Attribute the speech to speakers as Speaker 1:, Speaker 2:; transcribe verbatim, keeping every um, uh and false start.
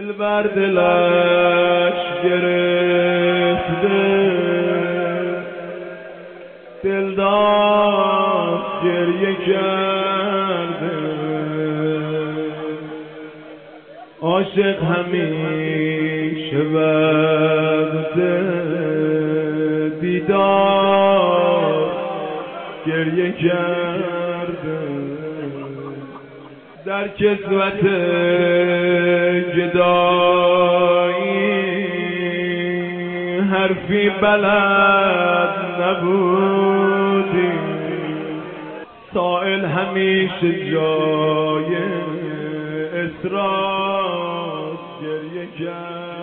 Speaker 1: دل بر دلش گرفته، دل داد گریه کرده. عاشق همیشه وقت دیدار گریه کرده. در کسوت جدایی حرفی بلد نبودی. سائل همیشه جای اسراف گریه کرد.